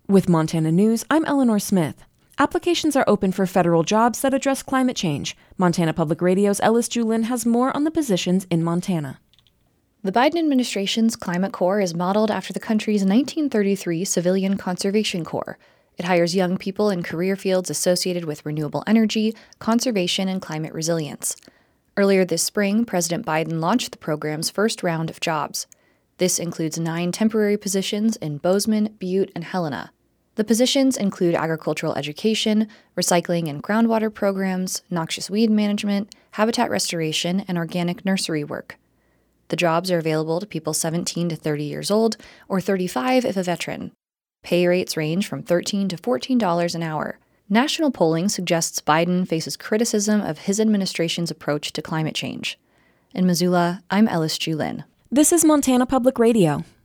With Montana News, I'm Eleanor Smith. Applications are open for federal jobs that address climate change. Montana Public Radio's Ellis Julin has more on the positions in Montana. The Biden administration's Climate Corps is modeled after the country's 1933 Civilian Conservation Corps. It hires young people in career fields associated with renewable energy, conservation, and climate resilience. Earlier this spring, President Biden launched the program's first round of jobs. This includes 9 temporary positions in Bozeman, Butte, and Helena. The positions include agricultural education, recycling and groundwater programs, noxious weed management, habitat restoration, and organic nursery work. The jobs are available to people 17 to 30 years old, or 35 if a veteran. Pay rates range from $13 to $14 an hour. National polling suggests Biden faces criticism of his administration's approach to climate change. In Missoula, I'm Ellis Julin. This is Montana Public Radio.